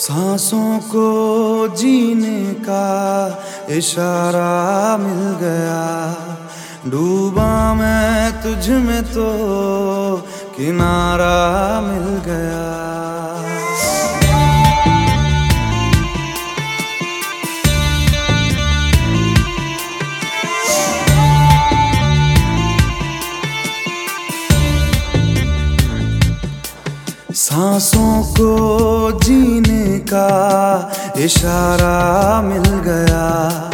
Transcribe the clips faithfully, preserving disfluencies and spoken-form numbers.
सांसों को जीने का इशारा मिल गया, डूबा मैं तुझ में तो किनारा मिल गया। सांसों को जीने का इशारा मिल गया,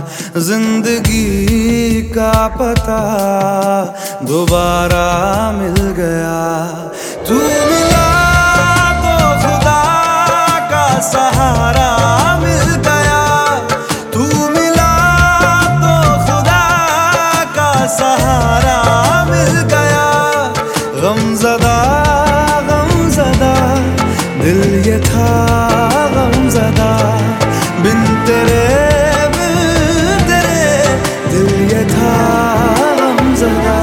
जिंदगी का पता दोबारा मिल गया। तू मिला तो खुदा का सहारा मिल गया, तू मिला तो खुदा का सहारा मिल गया। गमज़दा दिल ये था गमज़दा, बिन तेरे बिन तेरे दिल ये था गमज़दा।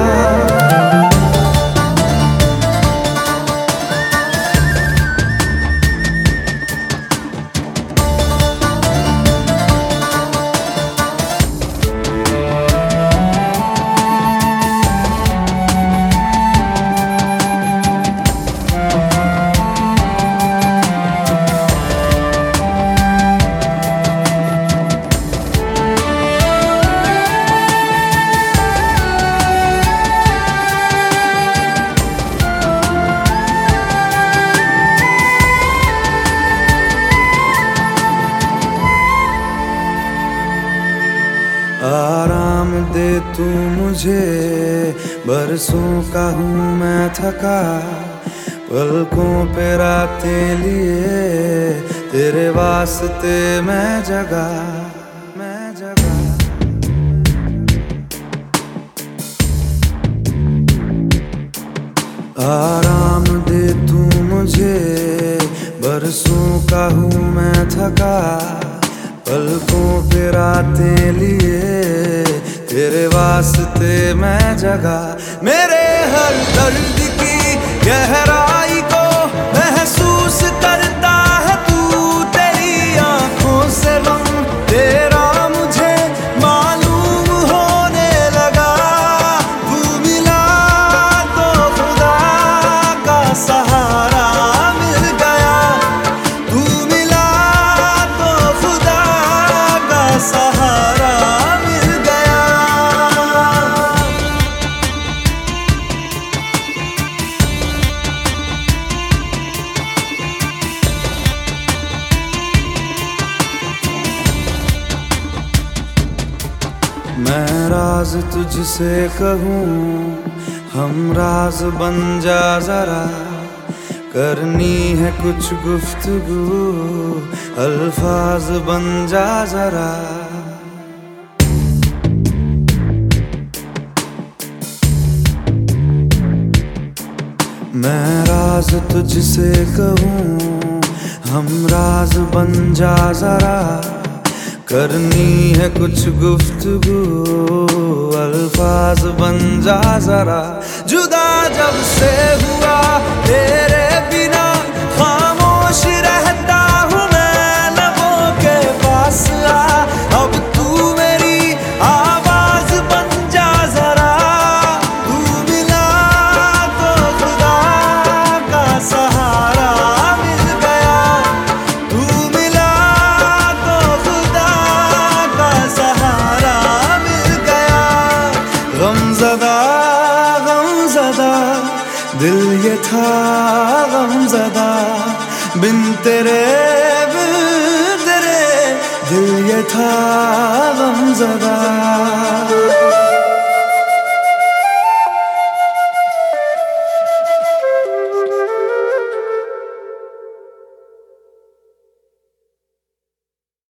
आराम दे तू मुझे, बरसों का हूँ मैं थका, पलकों पे रातें लिए तेरे वास्ते मैं जगा मैं जगा। आराम दे तू मुझे, बरसों का हूँ मैं थका, पलकों पे रातें लिए तेरे वास्ते मैं जगा। मेरे हर दर्द की गहराई को महसूस करता है तू, तेरी आंखों से गम तेरा मुझे मालूम होने लगा। तू मिला तो खुदा का सहारा मिल गया, तू मिला तो खुदा का सहारा मिल गया। मैं राज तुझसे कहूँ, हम राज बन जा जरा, करनी है कुछ गुफ्तगू, अल्फाज बन जा जरा। मैं राज तुझसे कहूँ, हम राज बन जा जरा, करनी है कुछ गुफ्तगू, अल्फाज बन जा जरा। जुदा जब से हुआ तेरे बिना खामोश रहता हूँ मैं, लबों के पास आ अब तू मेरी आवाज बन जा जरा। तू मिला तो खुदा का सहारा मिल गया, तू मिला तो खुदा का सहारा मिल गया। गमज़दा गमज़दा दिल ये था गमज़दा, बिन तेरे बिन तेरे दिल ये था गमज़दा।